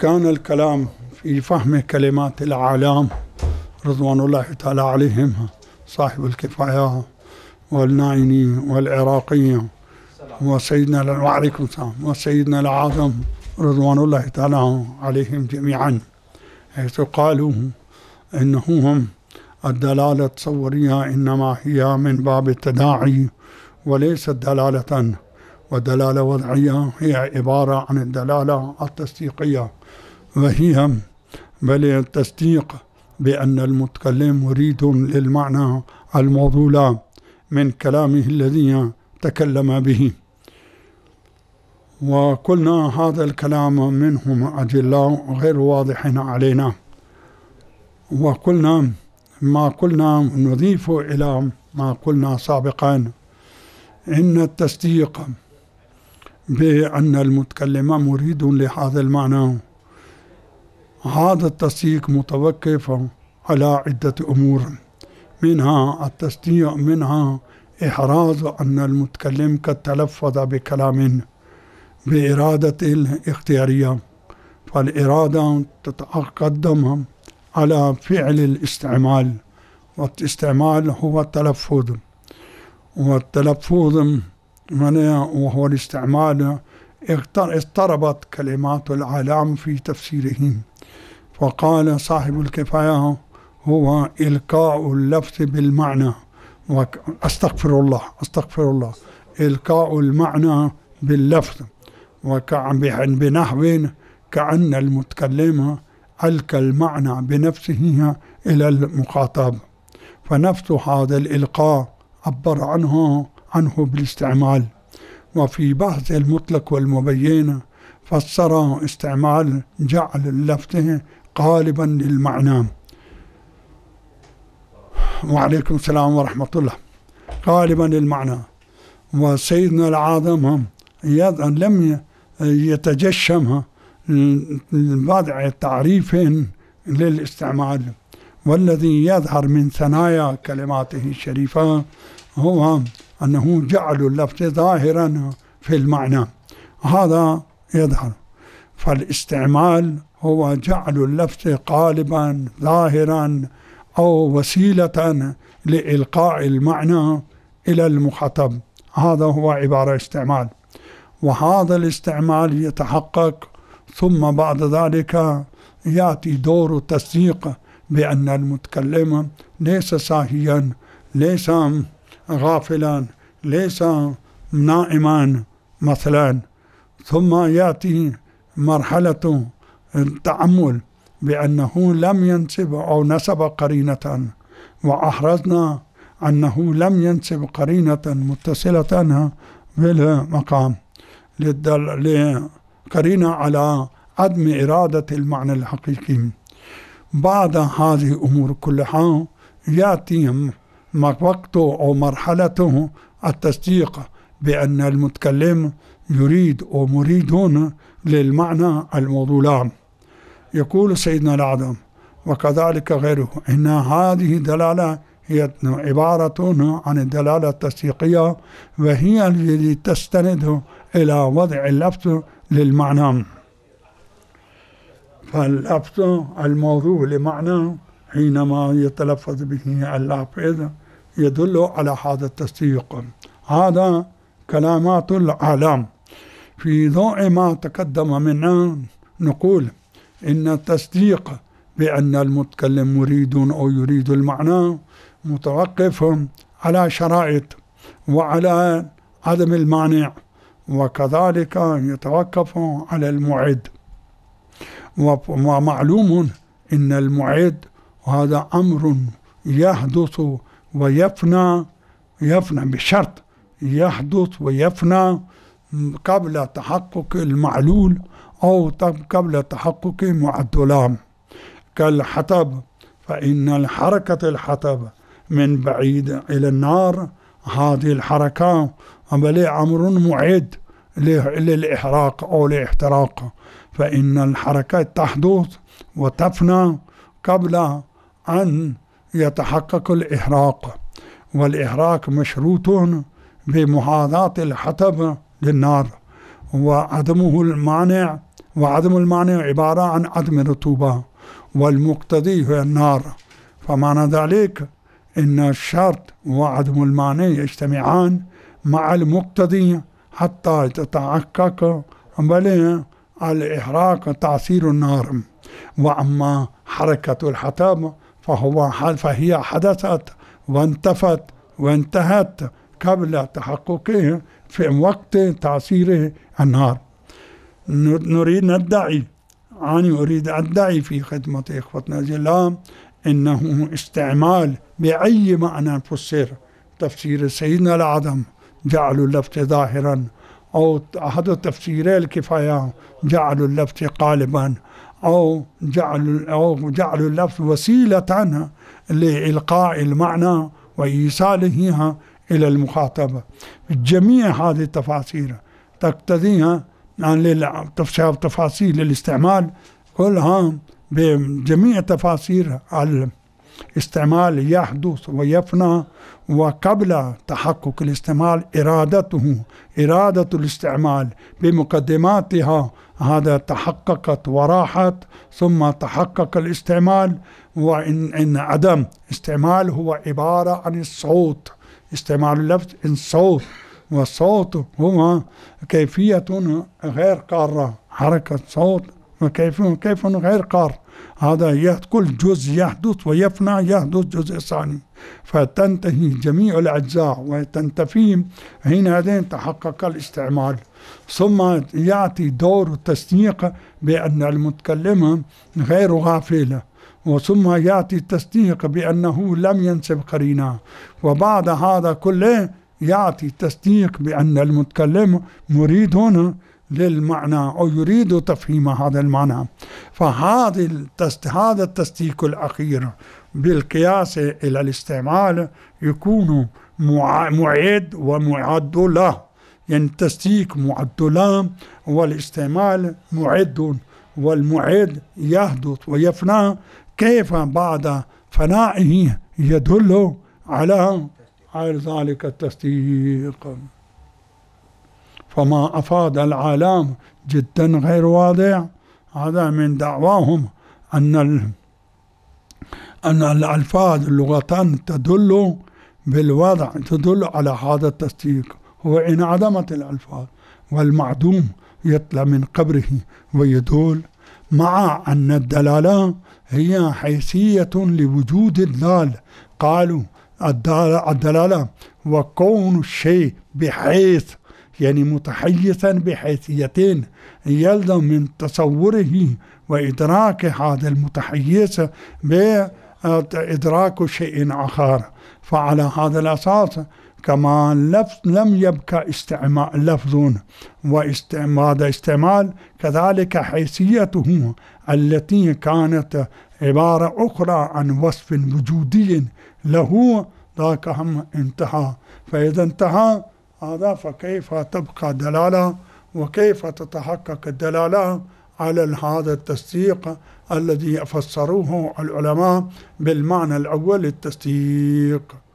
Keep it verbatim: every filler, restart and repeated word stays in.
كان الكلام في فهم كلمات الأعلام رضوان الله تعالى عليهم صاحب الكفاية والنايني والعراقي وسيدنا وعليكم السلام وسيدنا العظم رضوان الله تعالى عليهم جميعا، حيث قالوا إنهم الدلالة التصورية إنما هي من باب التداعي وليست دلالة، ودلالة وضعية هي عبارة عن الدلالة التصديقية، وهي بل التصديق بأن المتكلم مريد للمعنى الموضوع من كلامه الذي تكلم به. وقلنا هذا الكلام منهم أجلاء غير واضح علينا، وقلنا ما قلنا نضيف إلى ما قلنا سابقا إن التصديق بأن المتكلم مريد لهذا المعنى، هذا التصديق متوقف على عدة أمور، منها التصديق منها إحراز أن المتكلم قد تلفظ بكلام بإرادة الاختيارية، فالإرادة تتقدم على فعل الاستعمال، والاستعمال هو التلفظ، والتلفظ وهو الاستعمال اضطربت كلمات العالم في تفسيره، فقال صاحب الكفاية هو إلقاء اللفظ بالمعنى، أستغفر الله أستغفر الله إلقاء المعنى باللفظ، بنحو كأن المتكلم ألقى المعنى بنفسه إلى المخاطب، فنفس هذا الإلقاء عبر عنه عنه بالاستعمال. وفي بحث المطلق والمبين فسر استعمال جعل اللفظ قالبا للمعنى. وعليكم السلام ورحمة الله. قالبا للمعنى. وسيدنا العظم لم يتجشم وضع تعريف للاستعمال، والذي يظهر من ثنايا كلماته الشريفة هو أنه جعل اللفظ ظاهرا في المعنى، هذا يظهر، فالاستعمال هو جعل اللفظ قالبا ظاهرا أو وسيلة لإلقاء المعنى إلى المخاطب، هذا هو عبارة استعمال. وهذا الاستعمال يتحقق ثم بعد ذلك يأتي دور التصديق بأن المتكلم ليس ساهيا، ليس غافلا، ليس نائما مثلا، ثم يأتي مرحلة التأمل بأنه لم ينسب أو نسب قرينة، وأحرزنا أنه لم ينسب قرينة متصلة بالمقام لقرينة على عدم إرادة المعنى الحقيقي. بعد هذه الأمور كلها يأتي وقته أو مرحلته التصديق بأن المتكلم يريد أو مريدون للمعنى الموضوع. يقول سيدنا الأعظم وكذلك غيره إن هذه دلالة هي عبارة عن الدلالة التصديقية، وهي التي تستند إلى وضع اللفظ للمعنى، فاللفظ الموضوع لمعنى حينما يتلفظ به اللافظ يدل على هذا التصديق. هذا كلمات الأعلام. في ضوء ما تقدم منا نقول إن التصديق بأن المتكلم مريد أو يريد المعنى متوقف على شرائط وعلى عدم المانع، وكذلك يتوقف على المعد. ومعلوم إن المعد هذا أمر يحدث ويفنى، يفنى بشرط يحدث ويفنى قبل تحقق المعلول أو قبل تحقق معدلان، كالحطب، فإن الحركة الحطب من بعيد إلى النار هذه الحركة بل أمر معد للإحراق أو الاحتراق، فإن الحركة تحدث وتفنى قبل أن يتحقق الإحراق، والإحراق مشروط بمحاذاة الحطب للنار، وعدمه المانع وعدم المعنى عبارة عن عدم الرطوبة، والمقتضي هو النار. فمعنى ذلك إن الشرط وعدم المعنى يجتمعان مع المقتضي حتى يتحقق بل الإحراق تأثير النار. وأما حركة الحطب فهو فهي حدثت وانتفت وانتهت قبل تحققه في وقت تأثير النار. نريد ندعي أنا أريد أدعي في خدمة إخوتنا الجلام إنه استعمال بأي معنى فسر تفسير سيدنا العدم جعل اللفظ ظاهرا، أو أحد تفسيري الكفاية جعل اللفظ قالبا، أو جعل أو جعل اللفظ وسيلة لإلقاء المعنى وإيصاله إلى المخاطب. جميع هذه التفاسير تقتضيها عن تفاصيل الاستعمال كلها بجميع تفاسير الاستعمال يحدث ويفنى، وقبل تحقق الاستعمال إرادته إرادة الاستعمال بمقدماتها هذا تحققت وراحت، ثم تحقق الاستعمال. وإن إن عدم استعمال هو عبارة عن الصوت، استعمال اللفظ الصوت، والصوت هو كيفية غير قارة، حركة صوت وكيف كيف غير قار. هذا كل جزء يحدث ويفنى يحدث جزء ثاني، فتنتهي جميع الأجزاء وتنتفي حينئذ تحقق الاستعمال. ثم يأتي دور التصديق بأن المتكلم غير غافل، وثم يأتي التصديق بأنه لم ينسب قرينة، وبعد هذا كله يأتي التصديق بأن المتكلم مريد هنا للمعنى أو يريد تفهيم هذا المعنى. فهذا هذا التصديق الأخير بالقياس إلى الاستعمال يكون معد ومعد له، يعني التصديق معد له والاستعمال معد، والمعد يحدث ويفنى كيف بعد فنائه يدل على على ذلك التصديق. فما أفاد العالم جدا غير واضح. هذا من دعواهم أن أن الألفاظ اللغة تدل بالوضع تدل على هذا التصديق. هو انعدمت الألفاظ والمعدوم يطلع من قبره ويدل، مع أن الدلالة هي حيثية لوجود الدال. قالوا الدلالة وكون الشيء بحيث يعني متحيزا بحيثيتين، يلزم من تصوره وإدراك هذا المتحيز بإدراك شيء آخر. فعلى هذا الأساس كما لم يبقى استعمال لفظ واستعمال استعمال، كذلك حيثيته التي كانت عبارة أخرى عن وصف وجودي له ذاك هم انتهى. فإذا انتهى هذا فكيف تبقى دلالة، وكيف تتحقق الدلالة على هذا التصديق الذي فسروه العلماء بالمعنى الأول التصديق.